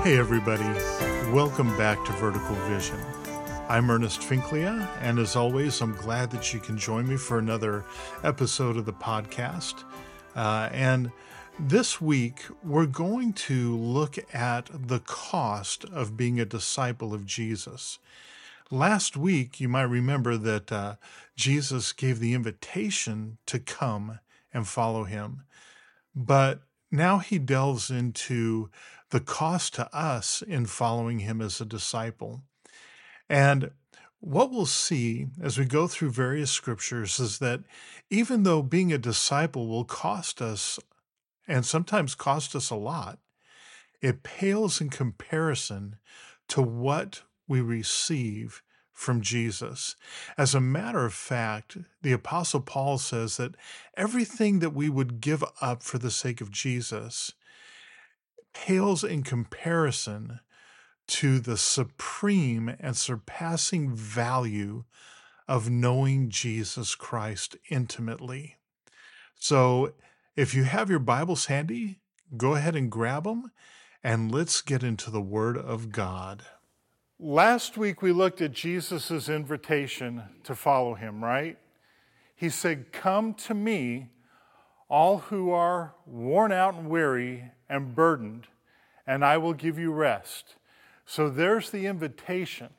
Hey everybody, welcome back to Vertical Vision. I'm Ernest Finklia, and as always, I'm glad that you can join me for another episode of the podcast. And this week, we're going to look at the cost of being a disciple of Jesus. Last week, you might remember that Jesus gave the invitation to come and follow him. But now he delves into the cost to us in following him as a disciple. And what we'll see as we go through various scriptures is that even though being a disciple will cost us, and sometimes cost us a lot, it pales in comparison to what we receive from Jesus. As a matter of fact, the Apostle Paul says that everything that we would give up for the sake of Jesus pales in comparison to the supreme and surpassing value of knowing Jesus Christ intimately. So if you have your Bibles handy, go ahead and grab them, and let's get into the Word of God. Last week we looked at Jesus' invitation to follow him, right? He said, "Come to me, all who are worn out and weary and burdened, and I will give you rest." So there's the invitation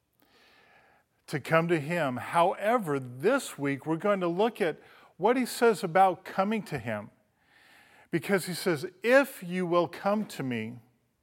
to come to him. However, this week we're going to look at what he says about coming to him. Because he says, if you will come to me,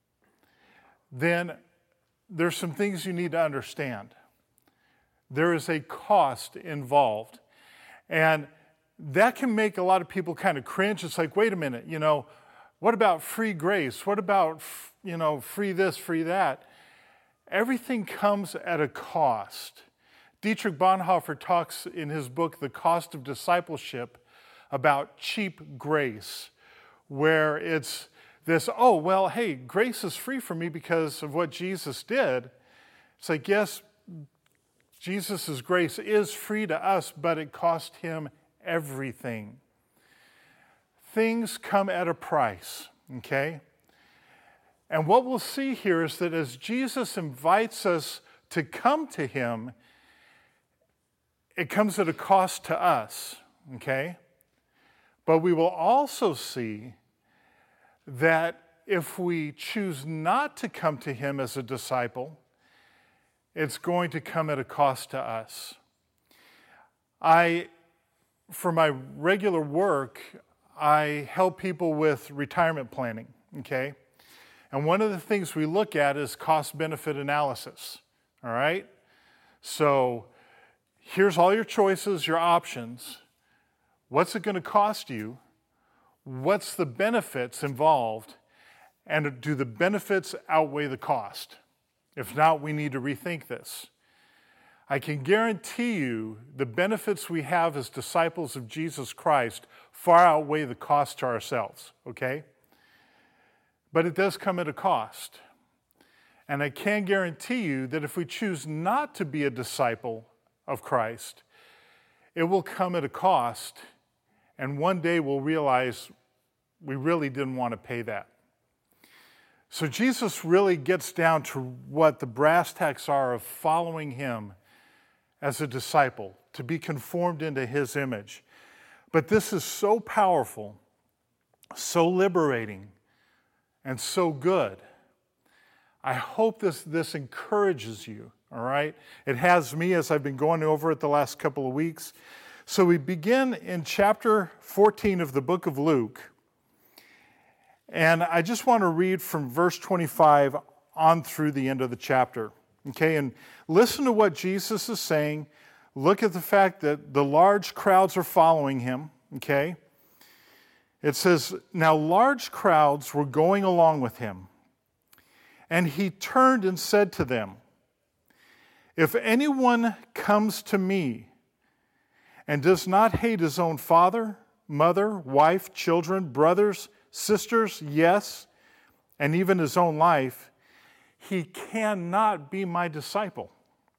then there's some things you need to understand. There is a cost involved. And that can make a lot of people kind of cringe. It's like, wait a minute, what about free grace? What about, free this, free that? Everything comes at a cost. Dietrich Bonhoeffer talks in his book, The Cost of Discipleship, about cheap grace, where it's this, grace is free for me because of what Jesus did. It's like, yes, Jesus' grace is free to us, but it cost him everything. Things come at a price, okay? And what we'll see here is that as Jesus invites us to come to him, it comes at a cost to us, okay? But we will also see that if we choose not to come to him as a disciple, it's going to come at a cost to us. For my regular work, I help people with retirement planning, okay? And one of the things we look at is cost-benefit analysis, all right? So here's all your choices, your options. What's it going to cost you? What's the benefits involved? And do the benefits outweigh the cost? If not, we need to rethink this. I can guarantee you the benefits we have as disciples of Jesus Christ far outweigh the cost to ourselves, okay? But it does come at a cost. And I can guarantee you that if we choose not to be a disciple of Christ, it will come at a cost, and one day we'll realize we really didn't want to pay that. So Jesus really gets down to what the brass tacks are of following him as a disciple, to be conformed into his image. But this is so powerful, so liberating, and so good. I hope this encourages you, all right? It has me as I've been going over it the last couple of weeks. So we begin in chapter 14 of the book of Luke. And I just want to read from verse 25 on through the end of the chapter. Okay, and listen to what Jesus is saying. Look at the fact that the large crowds are following him. Okay. It says, "Now large crowds were going along with him. And he turned and said to them, 'If anyone comes to me and does not hate his own father, mother, wife, children, brothers, sisters, yes, and even his own life, he cannot be my disciple.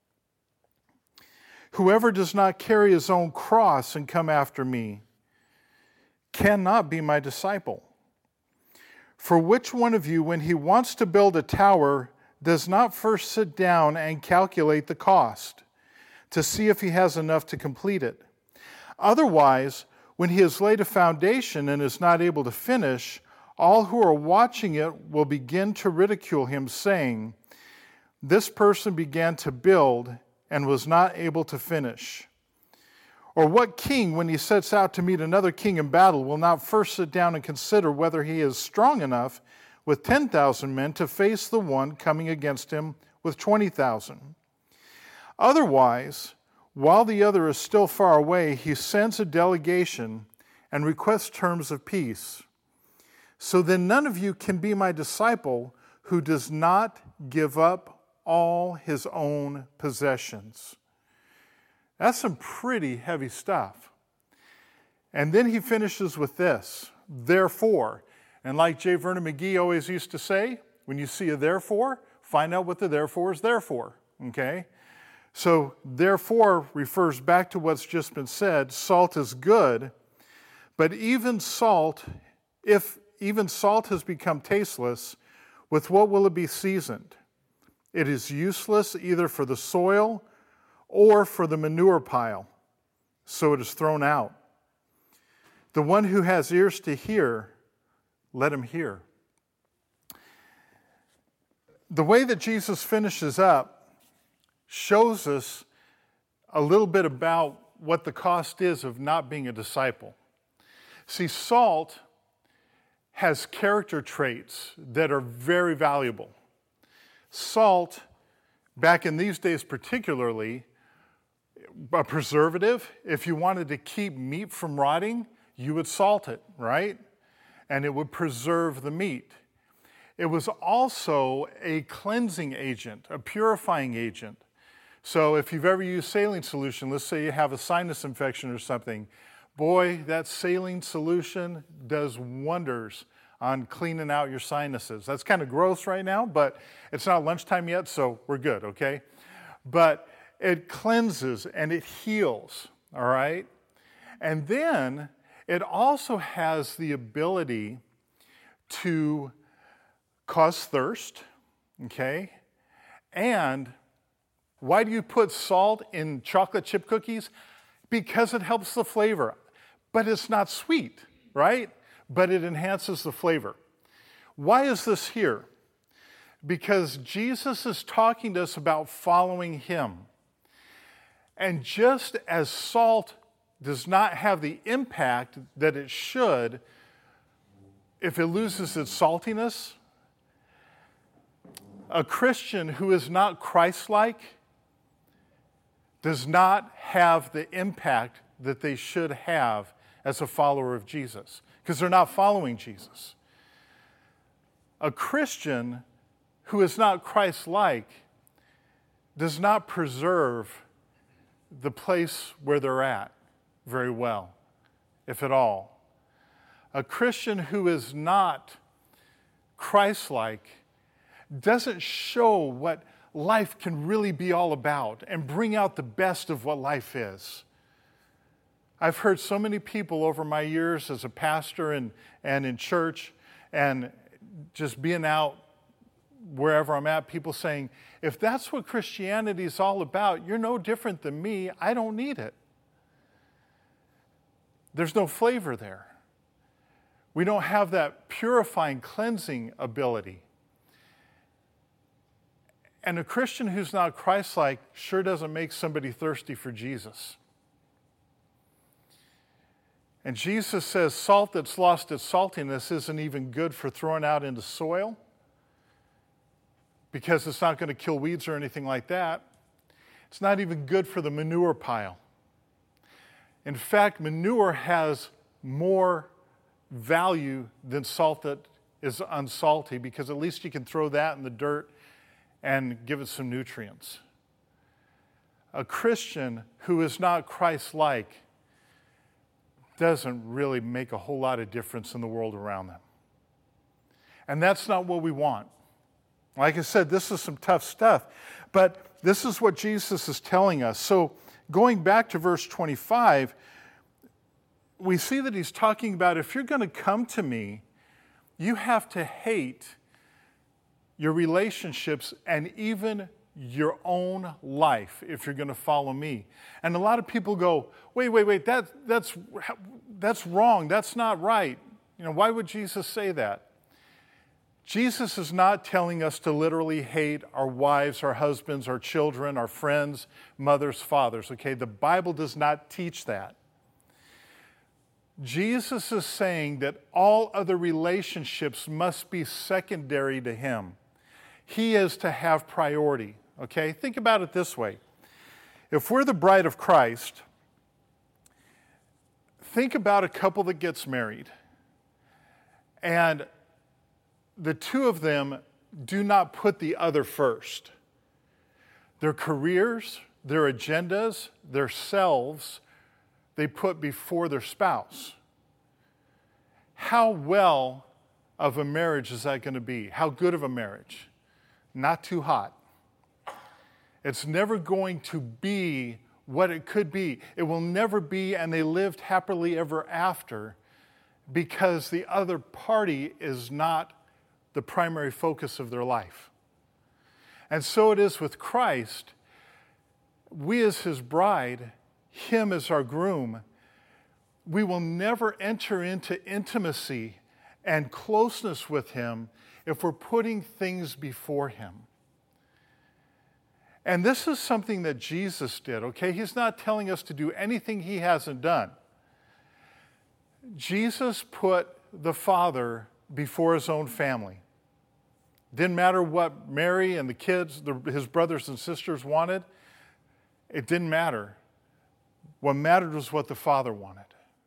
Whoever does not carry his own cross and come after me cannot be my disciple. For which one of you, when he wants to build a tower, does not first sit down and calculate the cost to see if he has enough to complete it? Otherwise, when he has laid a foundation and is not able to finish, all who are watching it will begin to ridicule him, saying, 'This person began to build and was not able to finish.' Or what king, when he sets out to meet another king in battle, will not first sit down and consider whether he is strong enough with 10,000 men to face the one coming against him with 20,000? Otherwise, while the other is still far away, he sends a delegation and requests terms of peace. So then none of you can be my disciple who does not give up all his own possessions." That's some pretty heavy stuff. And then he finishes with this, "Therefore." And like J. Vernon McGee always used to say, when you see a therefore, find out what the therefore is there for, okay? So therefore refers back to what's just been said. Salt is good, but even salt, if even salt has become tasteless, with what will it be seasoned? It is useless either for the soil or for the manure pile, so it is thrown out. The one who has ears to hear, let him hear. The way that Jesus finishes up shows us a little bit about what the cost is of not being a disciple. See, salt has character traits that are very valuable. Salt, back in these days particularly, a preservative, if you wanted to keep meat from rotting, you would salt it, right? And it would preserve the meat. It was also a cleansing agent, a purifying agent. So if you've ever used saline solution, let's say you have a sinus infection or something, boy, that saline solution does wonders on cleaning out your sinuses. That's kind of gross right now, but it's not lunchtime yet, so we're good, okay? But it cleanses and it heals, all right? And then it also has the ability to cause thirst, okay? And why do you put salt in chocolate chip cookies? Because it helps the flavor. But it's not sweet, right? But it enhances the flavor. Why is this here? Because Jesus is talking to us about following him. And just as salt does not have the impact that it should if it loses its saltiness, a Christian who is not Christ-like does not have the impact that they should have as a follower of Jesus, because they're not following Jesus. A Christian who is not Christ-like does not preserve the place where they're at very well, if at all. A Christian who is not Christ-like doesn't show what life can really be all about and bring out the best of what life is. I've heard so many people over my years as a pastor and in church and just being out wherever I'm at, people saying, if that's what Christianity is all about, you're no different than me. I don't need it. There's no flavor there. We don't have that purifying, cleansing ability. And a Christian who's not Christ-like sure doesn't make somebody thirsty for Jesus. And Jesus says salt that's lost its saltiness isn't even good for throwing out into soil because it's not going to kill weeds or anything like that. It's not even good for the manure pile. In fact, manure has more value than salt that is unsalty because at least you can throw that in the dirt and give it some nutrients. A Christian who is not Christ-like doesn't really make a whole lot of difference in the world around them. And that's not what we want. Like I said, this is some tough stuff, but this is what Jesus is telling us. So going back to verse 25, we see that he's talking about if you're going to come to me, You have to hate your relationships and even your own life if you're going to follow me. And a lot of people go, wait, that's wrong. That's not right. Why would Jesus say that? Jesus is not telling us to literally hate our wives, our husbands, our children, our friends, mothers, fathers, okay? The Bible does not teach that. Jesus is saying that all other relationships must be secondary to him. He is to have priority, okay? Think about it this way. If we're the bride of Christ, think about a couple that gets married, and the two of them do not put the other first. Their careers, their agendas, their selves, they put before their spouse. How well of a marriage is that going to be? How good of a marriage? Not too hot. It's never going to be what it could be. It will never be, and they lived happily ever after, because the other party is not the primary focus of their life. And so it is with Christ. We as his bride, him as our groom, we will never enter into intimacy and closeness with him if we're putting things before him. And this is something that Jesus did, okay? He's not telling us to do anything he hasn't done. Jesus put the Father before his own family. Didn't matter what Mary and the kids, his brothers and sisters wanted. It didn't matter. What mattered was what the Father wanted.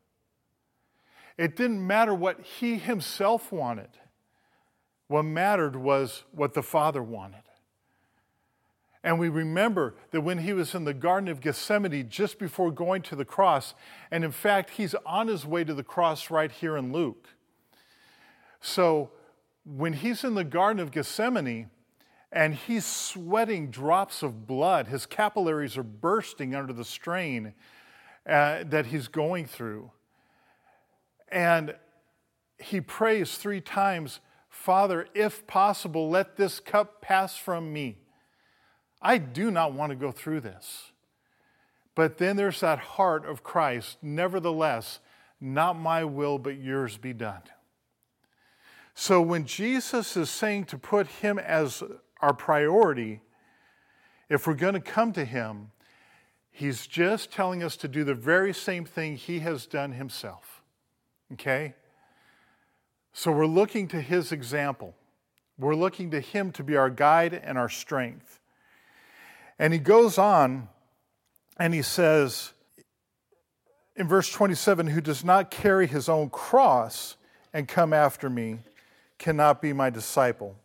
It didn't matter what he himself wanted. What mattered was what the Father wanted. And we remember that when he was in the Garden of Gethsemane just before going to the cross, and in fact, he's on his way to the cross right here in Luke. So when he's in the Garden of Gethsemane and he's sweating drops of blood, his capillaries are bursting under the strain that he's going through. And he prays 3 times, Father, if possible, let this cup pass from me. I do not want to go through this. But then there's that heart of Christ, nevertheless, not my will, but yours be done. So when Jesus is saying to put him as our priority, if we're going to come to him, he's just telling us to do the very same thing he has done himself. Okay? So we're looking to his example. We're looking to him to be our guide and our strength. And he goes on and he says in verse 27, who does not carry his own cross and come after me cannot be my disciple.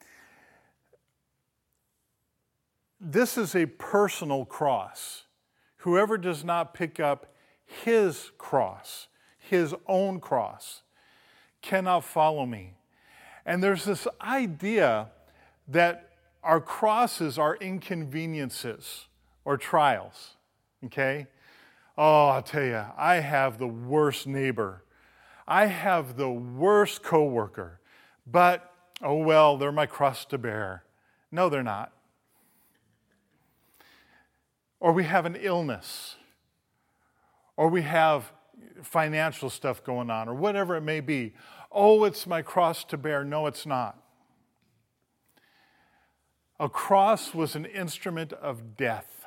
This is a personal cross. Whoever does not pick up his cross, his own cross, cannot follow me. And there's this idea that our crosses are inconveniences or trials, okay? Oh, I'll tell you, I have the worst neighbor. I have the worst coworker. But, oh well, they're my cross to bear. No, they're not. Or we have an illness. Or we have financial stuff going on, or whatever it may be. Oh, it's my cross to bear. No, it's not. A cross was an instrument of death.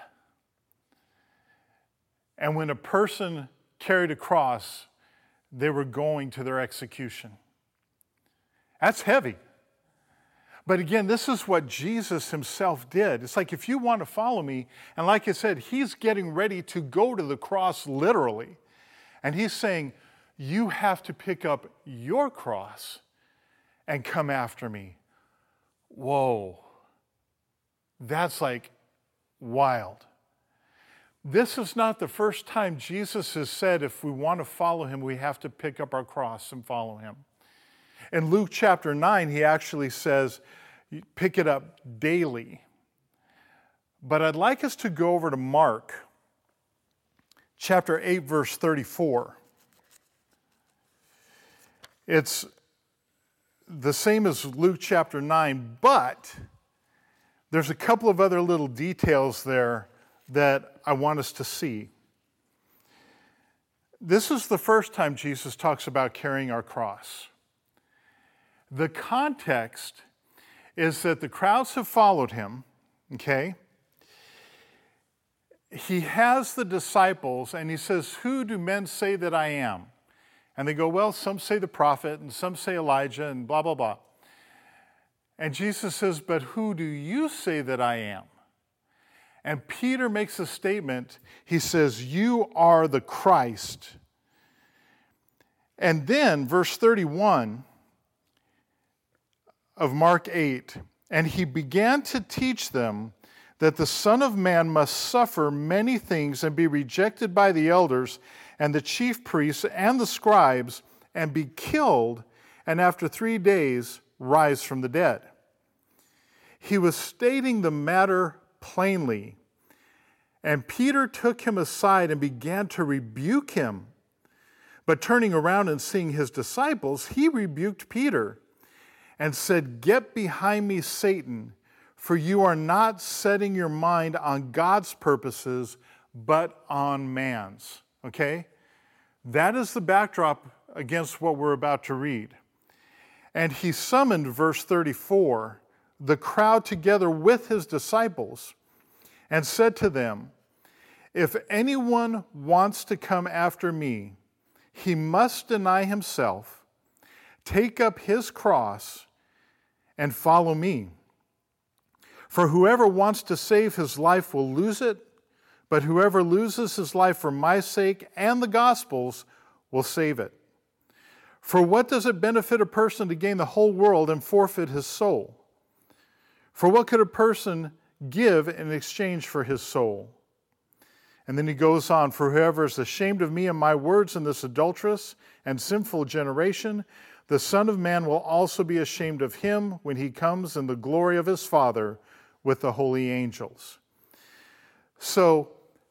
And when a person carried a cross, they were going to their execution. That's heavy. But again, this is what Jesus himself did. It's like, if you want to follow me, and like I said, he's getting ready to go to the cross literally. And he's saying, you have to pick up your cross and come after me. Whoa. That's like wild. This is not the first time Jesus has said if we want to follow him, we have to pick up our cross and follow him. In Luke chapter 9, he actually says, pick it up daily. But I'd like us to go over to Mark chapter 8, verse 34. It's the same as Luke chapter 9, but there's a couple of other little details there that I want us to see. This is the first time Jesus talks about carrying our cross. The context is that the crowds have followed him, okay? He has the disciples, and he says, "Who do men say that I am?" And they go, "Well, some say the prophet, and some say Elijah, and blah, blah, blah." And Jesus says, "But who do you say that I am?" And Peter makes a statement. He says, "You are the Christ." And then, verse 31 of Mark 8, "And he began to teach them that the Son of Man must suffer many things and be rejected by the elders and the chief priests and the scribes, and be killed, and after 3 days rise from the dead." He was stating the matter plainly, and Peter took him aside and began to rebuke him. But turning around and seeing his disciples, he rebuked Peter and said, "Get behind me, Satan, for you are not setting your mind on God's purposes, but on man's." Okay? That is the backdrop against what we're about to read. "And he summoned," verse 34, "the crowd together with his disciples and said to them, 'If anyone wants to come after me, he must deny himself, take up his cross, and follow me. For whoever wants to save his life will lose it, but whoever loses his life for my sake and the gospel's will save it. For what does it benefit a person to gain the whole world and forfeit his soul? For what could a person give in exchange for his soul?' And then he goes on, 'For whoever is ashamed of me and my words in this adulterous and sinful generation, the Son of Man will also be ashamed of him when he comes in the glory of his Father with the holy angels.'" So,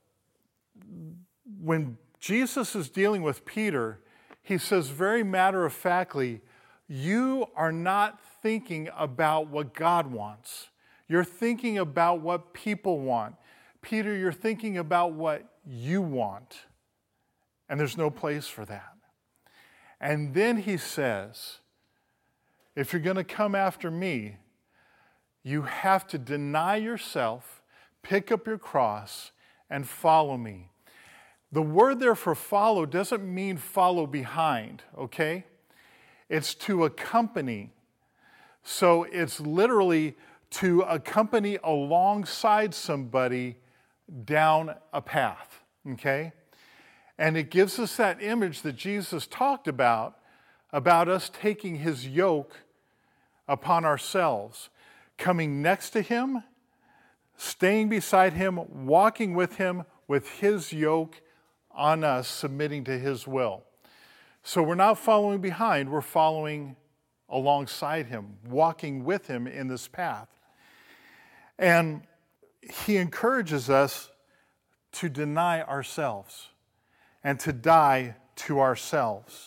when Jesus is dealing with Peter, he says very matter-of-factly, "You are not thinking about what God wants. You're thinking about what people want. Peter, you're thinking about what you want, and there's no place for that." And then he says, "If you're going to come after me, you have to deny yourself, pick up your cross, and follow me." The word there for follow doesn't mean follow behind, okay? It's to accompany. So it's literally to accompany alongside somebody down a path, okay? And it gives us that image that Jesus talked about us taking his yoke upon ourselves, coming next to him, staying beside him, walking with him with his yoke on us, submitting to his will. So we're not following behind, we're following alongside him, walking with him in this path. And he encourages us to deny ourselves and to die to ourselves.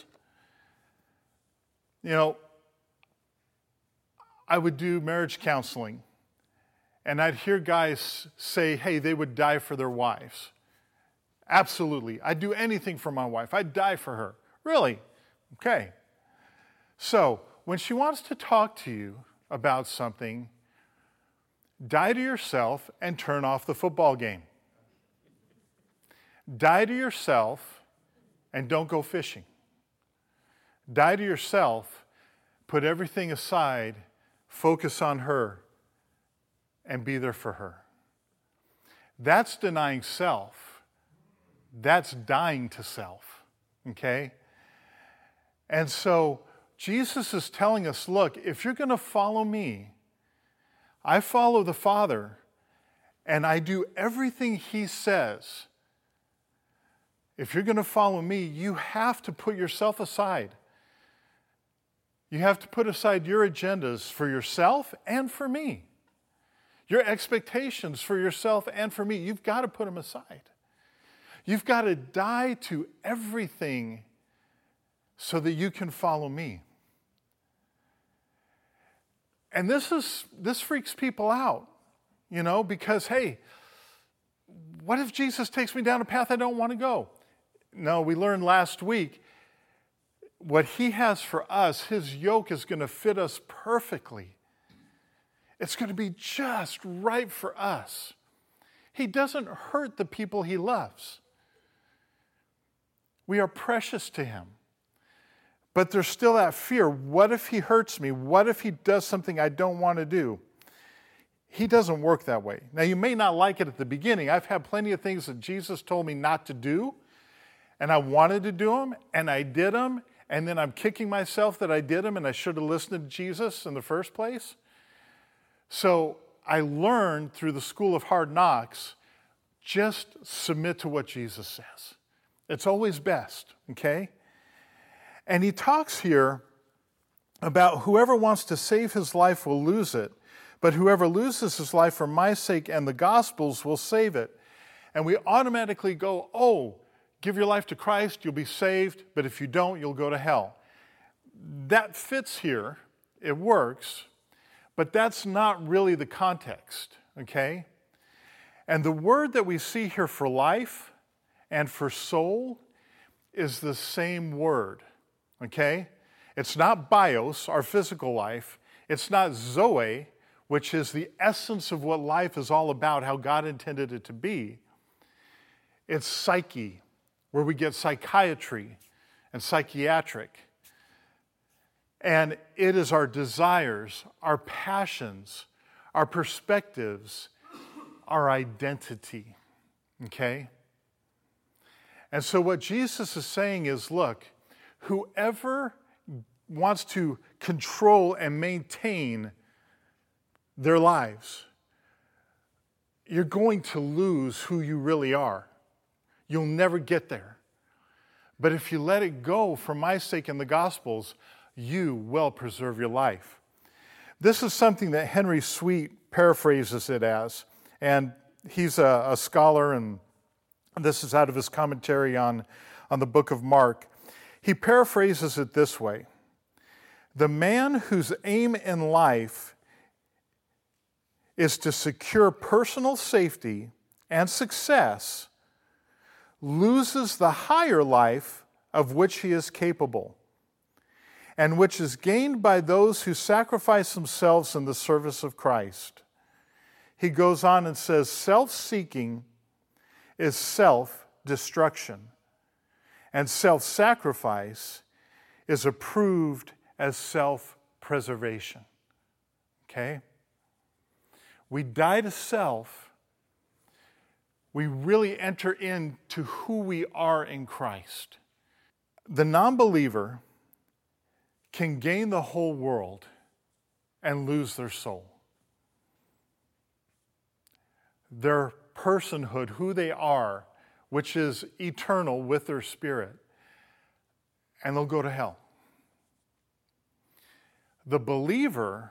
You know, I would do marriage counseling, and I'd hear guys say, hey, they would die for their wives. Absolutely. I'd do anything for my wife. I'd die for her. Really? Okay. So, when she wants to talk to you about something, die to yourself and turn off the football game. Die to yourself and don't go fishing. Die to yourself, put everything aside, focus on her, and be there for her. That's denying self. That's dying to self, okay? And so Jesus is telling us, look, if you're going to follow me, I follow the Father, and I do everything he says. If you're going to follow me, you have to put yourself aside. You have to put aside your agendas for yourself and for me. Your expectations for yourself and for me, you've got to put them aside. You've got to die to everything so that you can follow me. And this freaks people out, because, hey, what if Jesus takes me down a path I don't want to go? No, we learned last week what he has for us, his yoke is going to fit us perfectly. It's going to be just right for us. He doesn't hurt the people he loves. We are precious to him. But there's still that fear. What if he hurts me? What if he does something I don't want to do? He doesn't work that way. Now, you may not like it at the beginning. I've had plenty of things that Jesus told me not to do, and I wanted to do them, and I did them, and then I'm kicking myself that I did them, and I should have listened to Jesus in the first place. So I learned through the school of hard knocks, just submit to what Jesus says. It's always best, okay? And he talks here about whoever wants to save his life will lose it, but whoever loses his life for my sake and the gospel's will save it. And we automatically go, oh, give your life to Christ, you'll be saved, but if you don't, you'll go to hell. That fits here, it works, but that's not really the context, okay? And the word that we see here for life and for soul is the same word, okay? It's not bios, our physical life. It's not zoe, which is the essence of what life is all about, how God intended it to be. It's psyche, where we get psychiatry and psychiatric. And it is our desires, our passions, our perspectives, our identity, okay? And so what Jesus is saying is, look, whoever wants to control and maintain their lives, you're going to lose who you really are. You'll never get there. But if you let it go for my sake in the Gospels, you will preserve your life. This is something that Henry Sweet paraphrases it as, and he's a scholar, and this is out of his commentary on the book of Mark. He paraphrases it this way: the man whose aim in life is to secure personal safety and success loses the higher life of which he is capable, and which is gained by those who sacrifice themselves in the service of Christ. He goes on and says, self-seeking is self-destruction, and self-sacrifice is approved as self-preservation. Okay? We die to self. We really enter into who we are in Christ. The non-believer can gain the whole world and lose their soul. Their personhood, who they are, which is eternal with their spirit, and they'll go to hell. The believer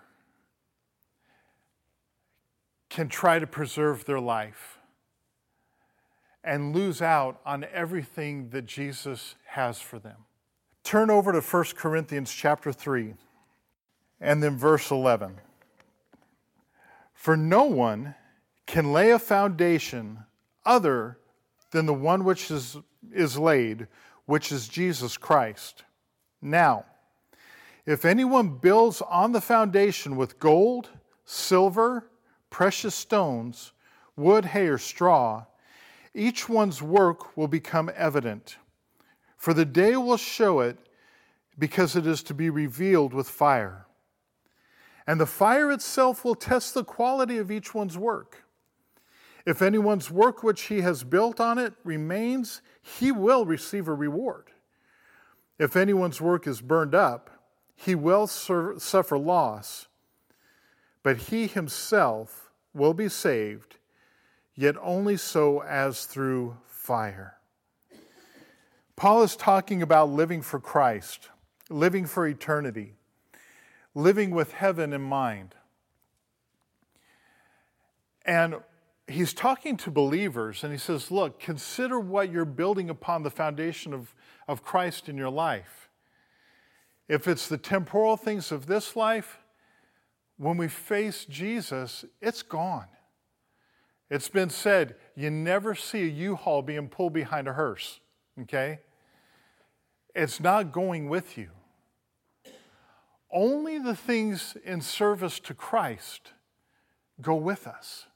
can try to preserve their life and lose out on everything that Jesus has for them. Turn over to 1 Corinthians chapter 3 and then verse 11. For no one can lay a foundation other than the one which is laid, which is Jesus Christ. Now, if anyone builds on the foundation with gold, silver, precious stones, wood, hay, or straw, each one's work will become evident. For the day will show it, because it is to be revealed with fire. And the fire itself will test the quality of each one's work. If anyone's work which he has built on it remains, he will receive a reward. If anyone's work is burned up, he will suffer loss, but he himself will be saved, yet only so as through fire. Paul is talking about living for Christ, living for eternity, living with heaven in mind. And he's talking to believers, and he says, look, consider what you're building upon the foundation of Christ in your life. If it's the temporal things of this life, when we face Jesus, it's gone. It's been said, you never see a U-Haul being pulled behind a hearse, okay? It's not going with you. Only the things in service to Christ go with us.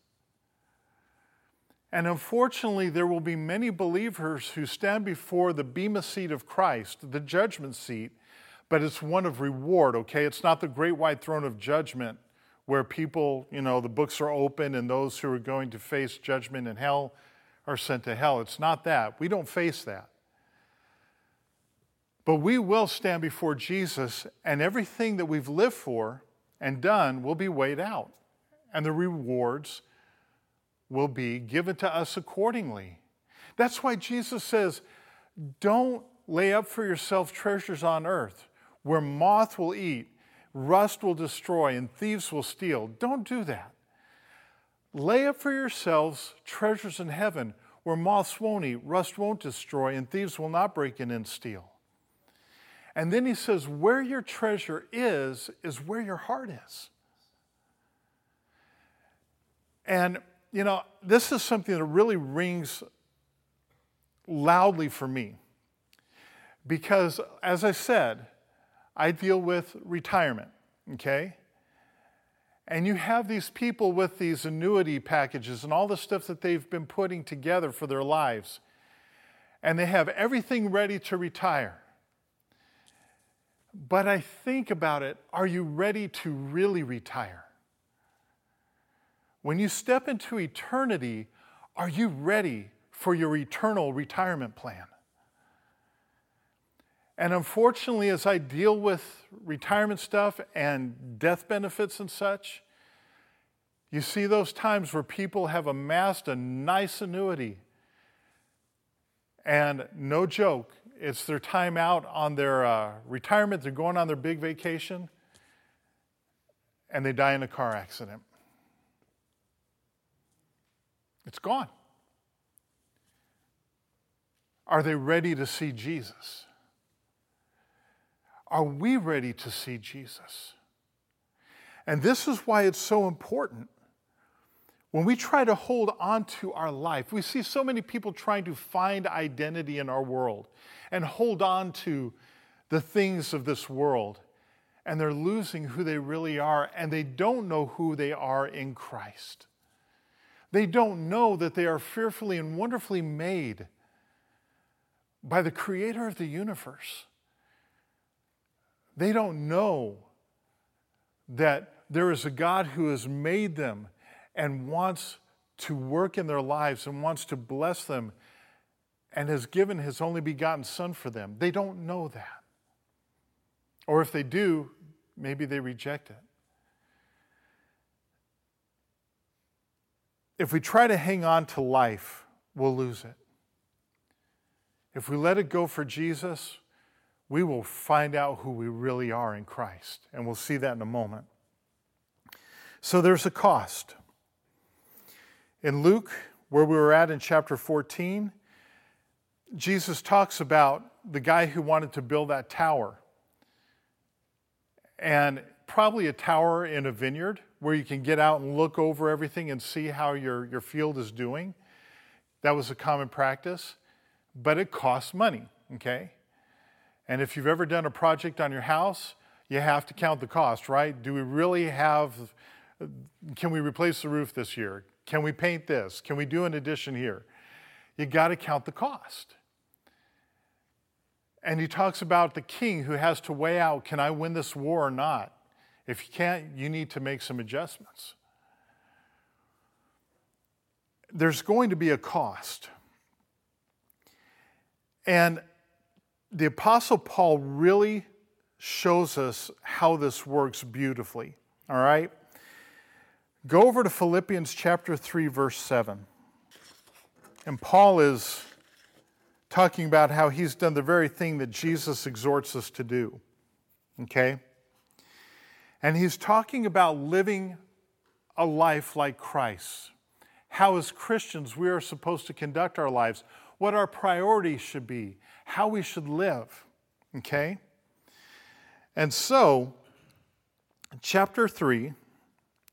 And unfortunately, there will be many believers who stand before the bema seat of Christ, the judgment seat, but it's one of reward, okay? It's not the great white throne of judgment where people, the books are open and those who are going to face judgment in hell are sent to hell. It's not that. We don't face that. But we will stand before Jesus, and everything that we've lived for and done will be weighed out, and the rewards will be given to us accordingly. That's why Jesus says, don't lay up for yourself treasures on earth where moth will eat, rust will destroy, and thieves will steal. Don't do that. Lay up for yourselves treasures in heaven where moths won't eat, rust won't destroy, and thieves will not break in and steal. And then he says, where your treasure is where your heart is. And, this is something that really rings loudly for me. Because, as I said, I deal with retirement, okay? And you have these people with these annuity packages and all the stuff that they've been putting together for their lives. And they have everything ready to retire. But I think about it, are you ready to really retire? When you step into eternity, are you ready for your eternal retirement plan? And unfortunately, as I deal with retirement stuff and death benefits and such, you see those times where people have amassed a nice annuity. And no joke, it's their time out on their retirement, they're going on their big vacation, and they die in a car accident. It's gone. Are they ready to see Jesus? Are we ready to see Jesus? And this is why it's so important. When we try to hold on to our life, we see so many people trying to find identity in our world and hold on to the things of this world. And they're losing who they really are, and they don't know who they are in Christ. They don't know that they are fearfully and wonderfully made by the Creator of the universe. They don't know that there is a God who has made them and wants to work in their lives and wants to bless them and has given His only begotten Son for them. They don't know that. Or if they do, maybe they reject it. If we try to hang on to life, we'll lose it. If we let it go for Jesus, we will find out who we really are in Christ. And we'll see that in a moment. So there's a cost. In Luke, where we were at in chapter 14, Jesus talks about the guy who wanted to build that tower. And probably a tower in a vineyard where you can get out and look over everything and see how your field is doing. That was a common practice. But it costs money, okay? And if you've ever done a project on your house, you have to count the cost, right? Do we really can we replace the roof this year? Can we paint this? Can we do an addition here? You got to count the cost. And he talks about the king who has to weigh out, can I win this war or not? If you can't, you need to make some adjustments. There's going to be a cost. And the Apostle Paul really shows us how this works beautifully, all right? Go over to Philippians chapter 3, verse 7. And Paul is talking about how he's done the very thing that Jesus exhorts us to do, okay? And he's talking about living a life like Christ. How as Christians we are supposed to conduct our lives, what our priorities should be, how we should live, okay? And so, chapter 3,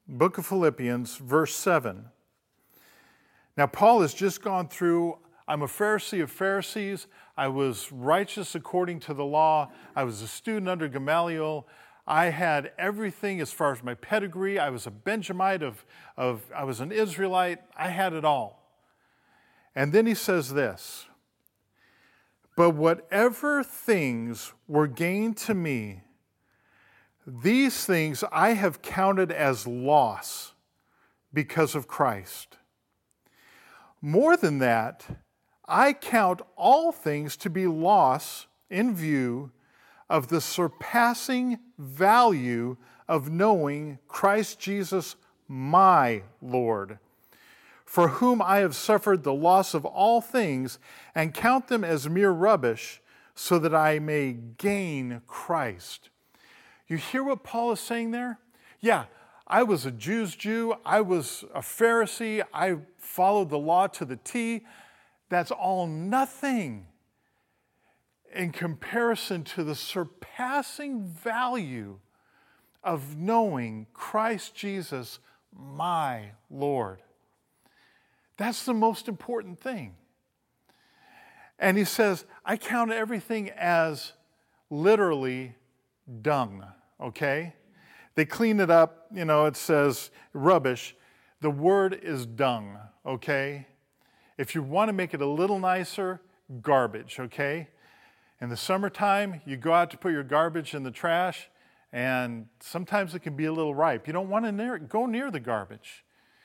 book of Philippians, verse 7. Now, Paul has just gone through, I'm a Pharisee of Pharisees. I was righteous according to the law. I was a student under Gamaliel. I had everything as far as my pedigree. I was a Benjamite I was an Israelite. I had it all. And then he says this, but whatever things were gained to me, these things I have counted as loss because of Christ. More than that, I count all things to be loss in view of the surpassing value of knowing Christ Jesus, my Lord, for whom I have suffered the loss of all things and count them as mere rubbish so that I may gain Christ. You hear what Paul is saying there? Yeah, I was a Jew's Jew. I was a Pharisee. I followed the law to the T. That's all nothing in comparison to the surpassing value of knowing Christ Jesus, my Lord. That's the most important thing. And he says, I count everything as literally dung, okay? They clean it up, it says rubbish. The word is dung, okay? If you want to make it a little nicer, garbage, okay? In the summertime, you go out to put your garbage in the trash, and sometimes it can be a little ripe. You don't want to go near the garbage,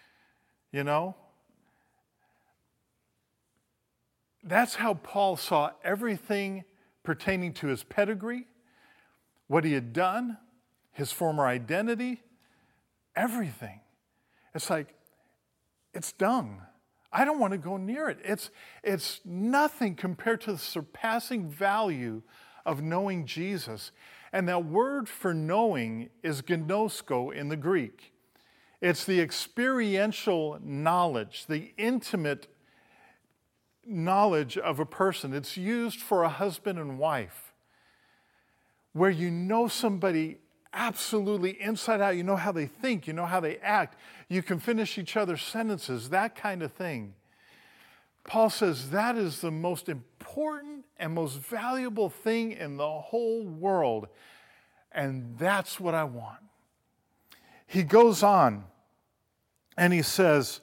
That's how Paul saw everything pertaining to his pedigree, what he had done, his former identity, everything. It's like, it's dung. I don't want to go near it. It's nothing compared to the surpassing value of knowing Jesus. And that word for knowing is gnosko in the Greek. It's the experiential knowledge, the intimate knowledge of a person. It's used for a husband and wife, where you know somebody absolutely inside out. You know how they think, you know how they act. You can finish each other's sentences, that kind of thing. Paul says that is the most important and most valuable thing in the whole world. And that's what I want. He goes on and he says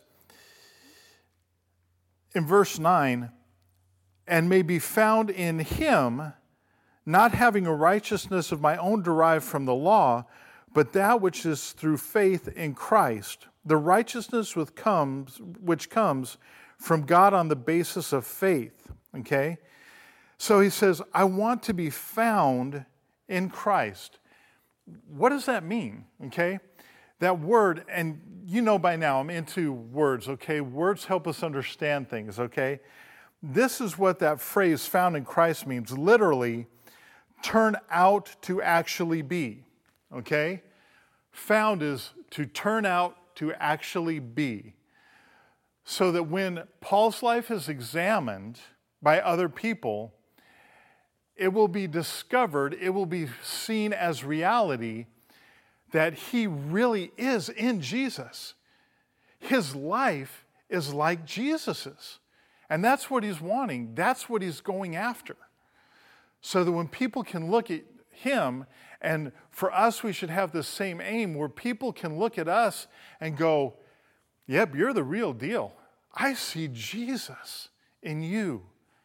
in verse 9, and may be found in him, not having a righteousness of my own derived from the law, but that which is through faith in Christ, the righteousness which comes from God on the basis of faith, okay? So he says, I want to be found in Christ. What does that mean, okay? That word, and by now I'm into words, okay? Words help us understand things, okay? This is what that phrase found in Christ means. Literally, turn out to actually be, okay? Found is to turn out to actually be. So that when Paul's life is examined by other people, it will be discovered, it will be seen as reality that he really is in Jesus. His life is like Jesus's. And that's what he's wanting. That's what he's going after. So that when people can look at him, and for us, we should have the same aim where people can look at us and go, yep, you're the real deal. I see Jesus in you.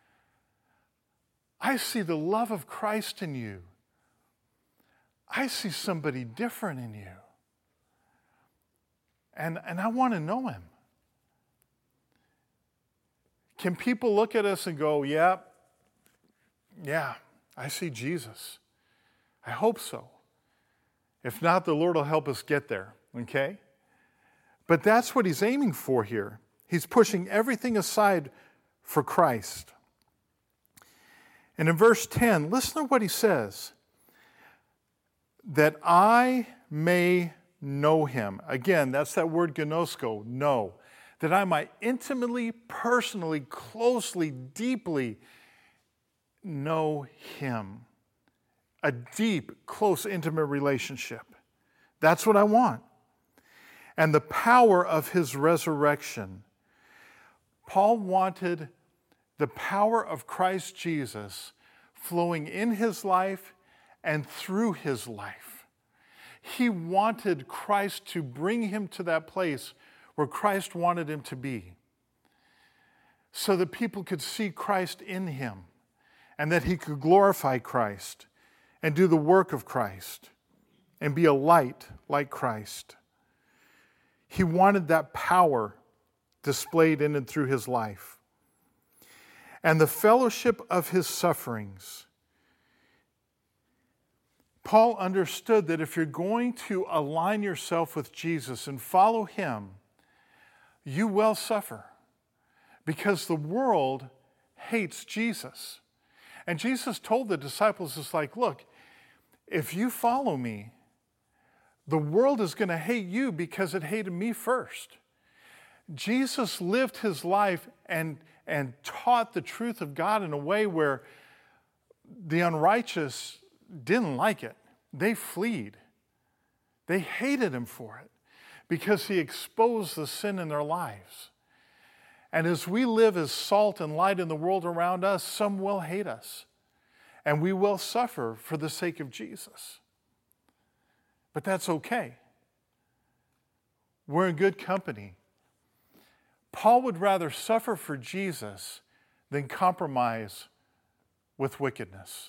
I see the love of Christ in you. I see somebody different in you. And I want to know him. Can people look at us and go, yeah, I see Jesus. I hope so. If not, the Lord will help us get there, okay? But that's what he's aiming for here. He's pushing everything aside for Christ. And in verse 10, listen to what he says. That I may know him. Again, that's that word gnosko, know. That I might intimately, personally, closely, deeply know him. A deep, close, intimate relationship. That's what I want. and the power of his resurrection. Paul wanted the power of Christ Jesus flowing in his life and through his life. He wanted Christ to bring him to that place where Christ wanted him to be, so that people could see Christ in him and that he could glorify Christ and do the work of Christ and be a light like Christ. He wanted that power displayed in and through his life. And the fellowship of his sufferings. Paul understood that if you're going to align yourself with Jesus and follow him, you will suffer, because the world hates Jesus. And Jesus told the disciples, it's like, look, if you follow me, the world is going to hate you because it hated me first. Jesus lived his life and taught the truth of God in a way where the unrighteous didn't like it. They fled. They hated him for it because he exposed the sin in their lives. And as we live as salt and light in the world around us, some will hate us. And we will suffer for the sake of Jesus. But that's okay. We're in good company. Paul would rather suffer for Jesus than compromise with wickedness.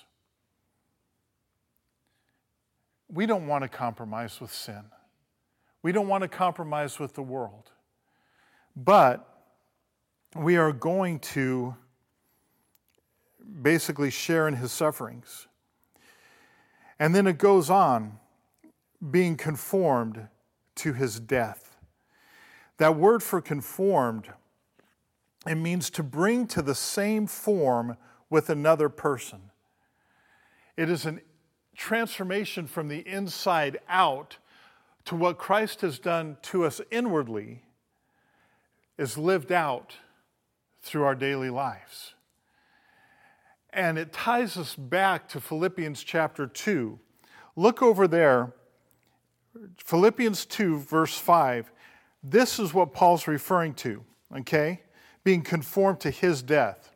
We don't want to compromise with sin. We don't want to compromise with the world. But we are going to basically share in his sufferings. And then it goes on, being conformed to his death. That word for conformed, it means to bring to the same form with another person. It is a transformation from the inside out to what Christ has done to us inwardly is lived out through our daily lives. And it ties us back to Philippians chapter 2. Look over there, Philippians 2, verse 5. This is what Paul's referring to, okay? Being conformed to his death.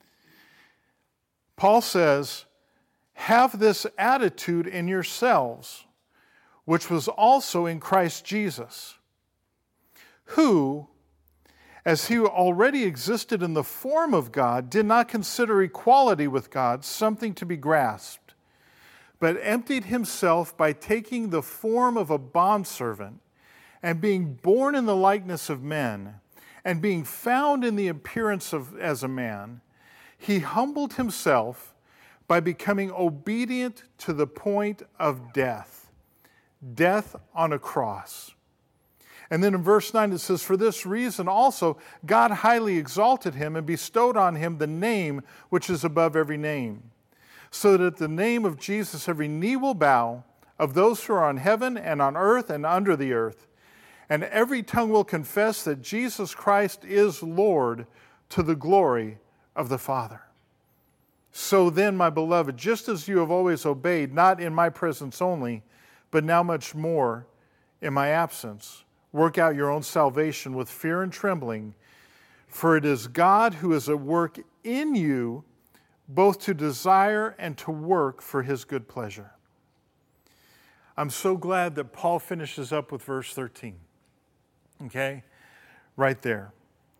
Paul says, have this attitude in yourselves, which was also in Christ Jesus, who, as he already existed in the form of God, did not consider equality with God something to be grasped, but emptied himself by taking the form of a bondservant, and being born in the likeness of men, and being found in the appearance as a man, he humbled himself by becoming obedient to the point of death on a cross. And then in verse 9 it says, for this reason also God highly exalted him and bestowed on him the name which is above every name, so that at the name of Jesus every knee will bow, of those who are on heaven and on earth and under the earth, and every tongue will confess that Jesus Christ is Lord, to the glory of the Father. So then, my beloved, just as you have always obeyed, not in my presence only, but now much more in my absence, work out your own salvation with fear and trembling, for it is God who is at work in you, both to desire and to work for his good pleasure. I'm so glad that Paul finishes up with verse 13. Okay? Right there.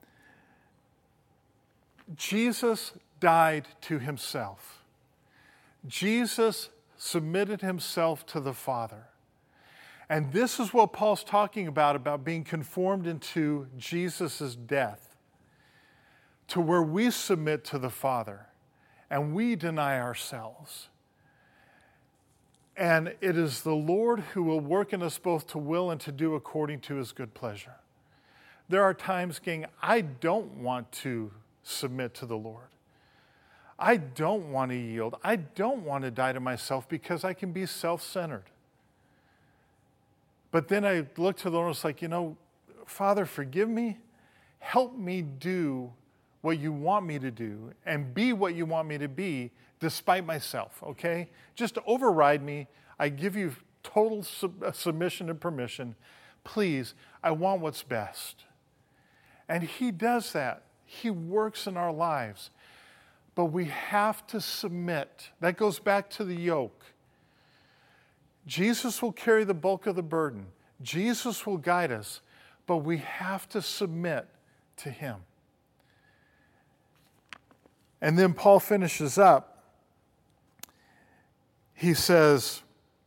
Jesus died to himself. Jesus submitted himself to the Father. And this is what Paul's talking about being conformed into Jesus' death, to where we submit to the Father and we deny ourselves. And it is the Lord who will work in us both to will and to do according to his good pleasure. There are times, gang, I don't want to submit to the Lord. I don't want to yield. I don't want to die to myself because I can be self-centered. But then I look to the Lord and it's like, Father, forgive me. Help me do what you want me to do and be what you want me to be despite myself, okay? Just override me. I give you total submission and permission. Please, I want what's best. And He does that. He works in our lives. But we have to submit. That goes back to the yoke. Jesus will carry the bulk of the burden. Jesus will guide us. But we have to submit to Him. And then Paul finishes up. He says,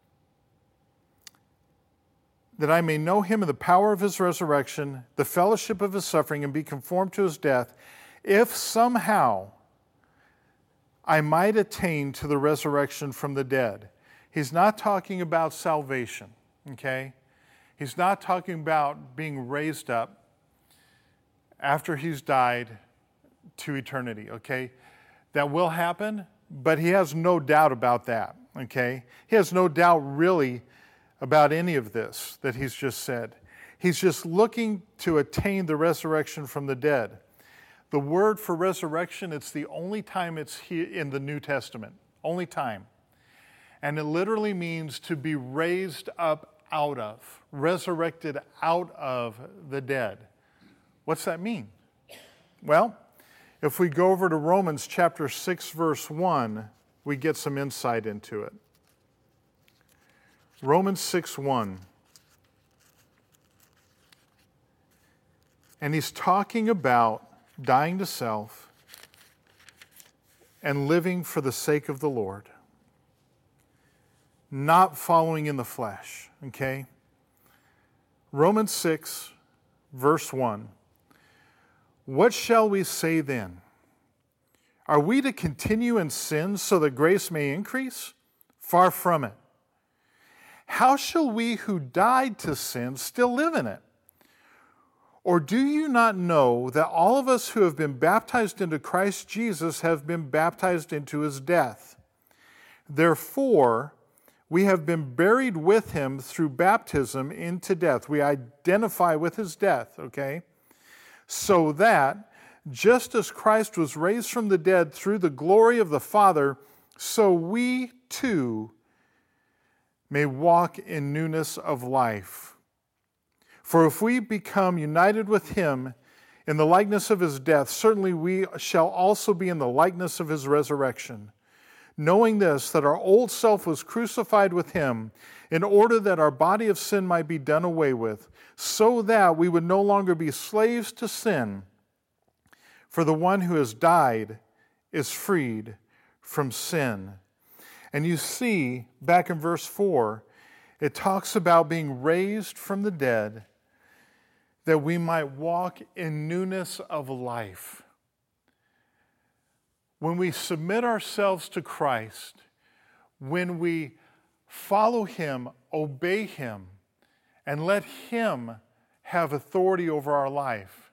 that I may know Him in the power of His resurrection, the fellowship of His suffering, and be conformed to His death, if somehow I might attain to the resurrection from the dead. He's not talking about salvation, okay? He's not talking about being raised up after He's died to eternity, okay? That will happen, but he has no doubt about that, okay? He has no doubt really about any of this that he's just said. He's just looking to attain the resurrection from the dead. The word for resurrection, it's the only time it's here in the New Testament. Only time. And it literally means to be raised up out of, resurrected out of the dead. What's that mean? Well, if we go over to Romans chapter 6, verse 1, we get some insight into it. Romans 6:1. And he's talking about dying to self and living for the sake of the Lord. Not following in the flesh, okay? Romans 6, verse 1. What shall we say then? Are we to continue in sin so that grace may increase? Far from it. How shall we who died to sin still live in it? Or do you not know that all of us who have been baptized into Christ Jesus have been baptized into His death? Therefore, we have been buried with Him through baptism into death. We identify with His death, okay? So that, just as Christ was raised from the dead through the glory of the Father, so we too may walk in newness of life. For if we become united with Him in the likeness of His death, certainly we shall also be in the likeness of His resurrection. Knowing this, that our old self was crucified with Him, in order that our body of sin might be done away with, so that we would no longer be slaves to sin. For the one who has died is freed from sin. And you see, back in verse 4, it talks about being raised from the dead, that we might walk in newness of life. When we submit ourselves to Christ, when we follow Him, obey Him, and let Him have authority over our life,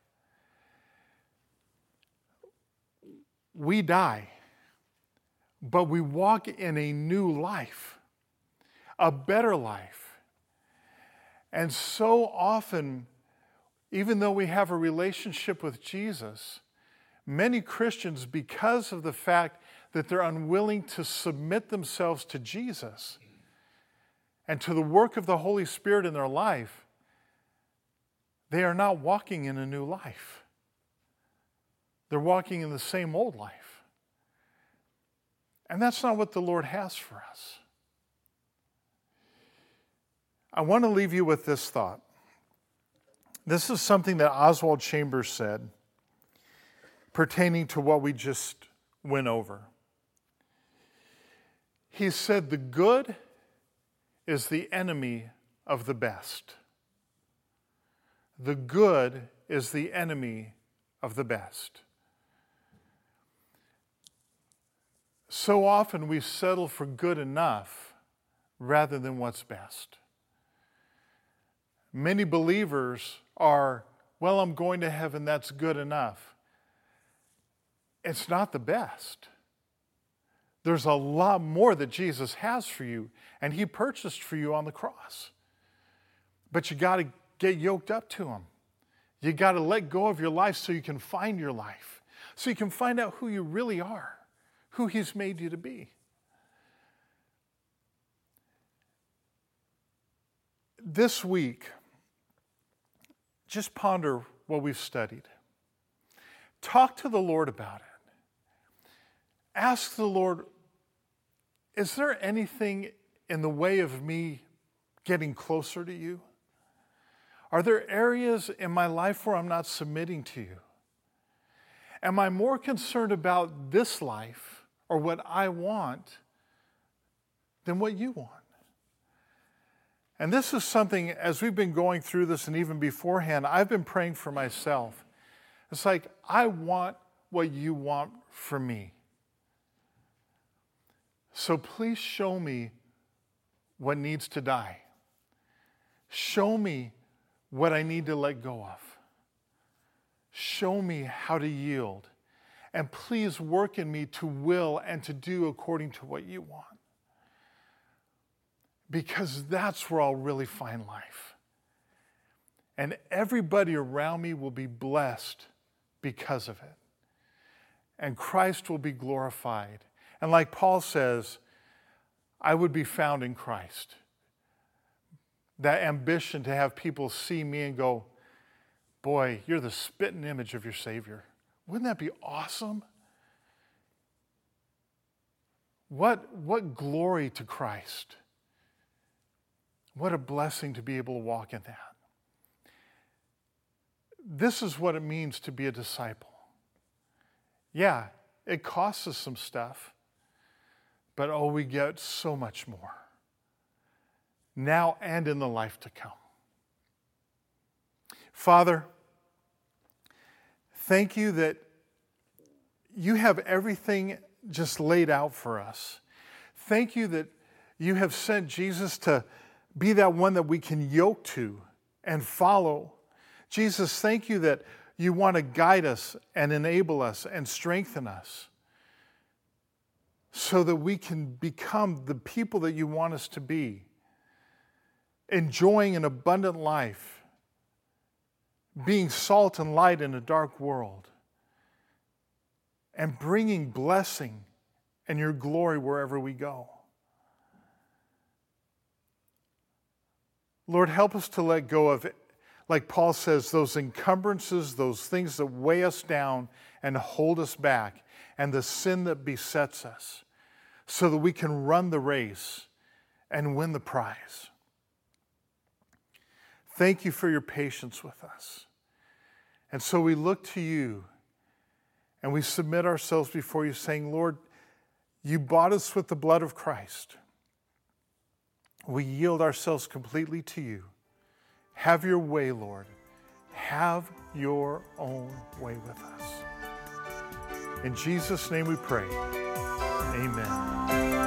we die. But we walk in a new life, a better life. And so often, even though we have a relationship with Jesus, many Christians, because of the fact that they're unwilling to submit themselves to Jesus and to the work of the Holy Spirit in their life, they are not walking in a new life. They're walking in the same old life. And that's not what the Lord has for us. I want to leave you with this thought. This is something that Oswald Chambers said pertaining to what we just went over. He said, the good is the enemy of the best. The good is the enemy of the best. So often we settle for good enough rather than what's best. Many believers are, well, I'm going to heaven, that's good enough. It's not the best. There's a lot more that Jesus has for you, and He purchased for you on the cross. But you got to get yoked up to Him. You got to let go of your life so you can find your life, so you can find out who you really are, who He's made you to be. This week, just ponder what we've studied. Talk to the Lord about it. Ask the Lord, is there anything in the way of me getting closer to you? Are there areas in my life where I'm not submitting to you? Am I more concerned about this life or what I want than what you want? And this is something, as we've been going through this and even beforehand, I've been praying for myself. It's like, I want what you want for me. So please show me what needs to die. Show me what I need to let go of. Show me how to yield. And please work in me to will and to do according to what you want. Because that's where I'll really find life. And everybody around me will be blessed because of it. And Christ will be glorified. And like Paul says, I would be found in Christ. That ambition to have people see me and go, boy, you're the spitting image of your Savior. Wouldn't that be awesome? What glory to Christ. What a blessing to be able to walk in that. This is what it means to be a disciple. Yeah, it costs us some stuff, but oh, we get so much more. Now and in the life to come. Father, thank you that you have everything just laid out for us. Thank you that you have sent Jesus to be that one that we can yoke to and follow. Jesus, thank you that you want to guide us and enable us and strengthen us so that we can become the people that you want us to be, enjoying an abundant life, being salt and light in a dark world, and bringing blessing and your glory wherever we go. Lord, help us to let go of it. Like Paul says, those encumbrances, those things that weigh us down and hold us back, and the sin that besets us, so that we can run the race and win the prize. Thank you for your patience with us. And so we look to you and we submit ourselves before you, saying, Lord, you bought us with the blood of Christ. We yield ourselves completely to you. Have your way, Lord. Have your own way with us. In Jesus' name we pray. Amen.